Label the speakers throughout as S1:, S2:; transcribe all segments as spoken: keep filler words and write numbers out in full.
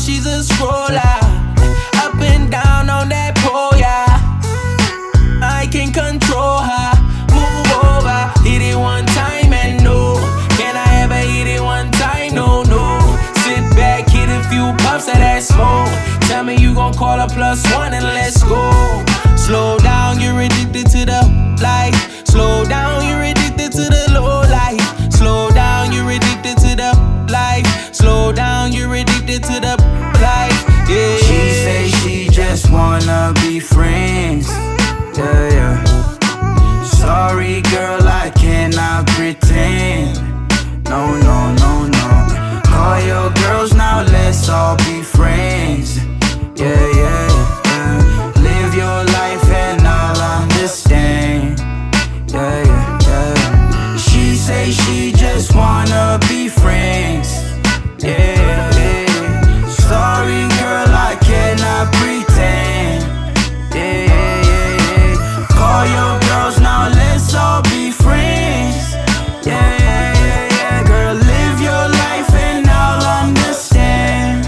S1: she's a scroller. Up and down on that pole, yeah. I can control her. Move over, hit it one time and no. Can I ever hit it one time? No, no. Sit back, hit a few puffs of that smoke. Tell me you gon' call a plus one and let's go. Slow down, you're addicted to the life. Slow down, you're addicted to the low life. Slow down, you're addicted to the life. Slow down, you're addicted to the life. Yeah.
S2: She say she just wanna be friends. Yeah, yeah. Sorry, girl, I cannot pretend. No, no, no, no. Call your girls now, let's all be friends. Yeah, yeah, yeah. Live your life and I'll understand. Yeah, yeah, yeah. She say she just wanna be friends. Yeah, yeah. Sorry, girl, I cannot pretend. Yeah, yeah, yeah, yeah. Call your girls now, let's all be friends. Yeah, yeah, yeah, yeah. Girl, live your life and I'll understand.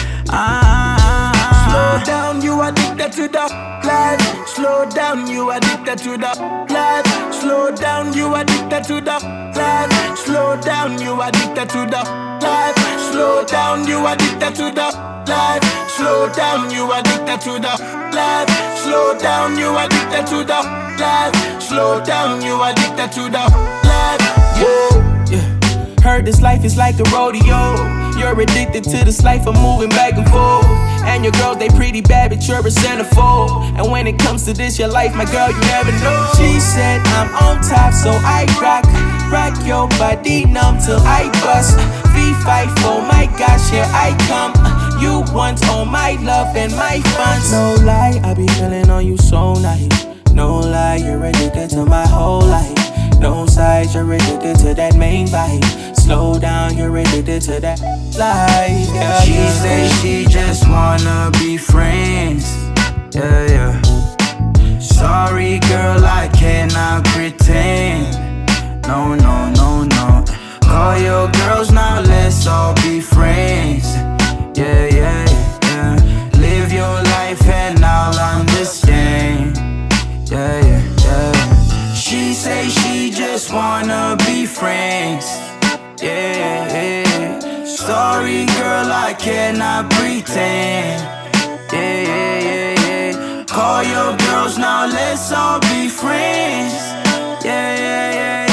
S2: Ah, slow down, you addicted to the life. Slow down, you addicted to the life. Slow down, you addicted to the life. Slow down, you addicted to the life. Slow down, you addicted to the life. Slow down, you addicted to the life. Slow down, you addicted to the life. Slow down, you addicted to the life.
S1: Yeah, yeah. Heard this life is like a rodeo. You're addicted to this life of moving back and forth. And your girls, they pretty bad, but you're a centerfold. And when it comes to this, your life, my girl, you never know. She said I'm on top, so I rock. Rock your body numb till I bust. V five, oh my gosh, here I come. You want all my love and my funds. No lie, I be feeling on you so nice. No lie, you're addicted to my whole life. No sides, you're addicted to that main vibe. Slow down, you're addicted to that life. Yeah,
S2: She
S1: yeah.
S2: say she just wanna be friends. Yeah, yeah. Sorry, girl, I cannot pretend. No, no, no, no. Call your girls now, let's all be friends. Yeah, yeah, yeah. Live your life and I'll understand. Yeah, yeah, yeah. She say she just wanna be friends. Yeah, yeah. Sorry, girl, I cannot pretend. Yeah, yeah, yeah, yeah. Call your girls now, let's all be friends. Yeah, yeah, yeah.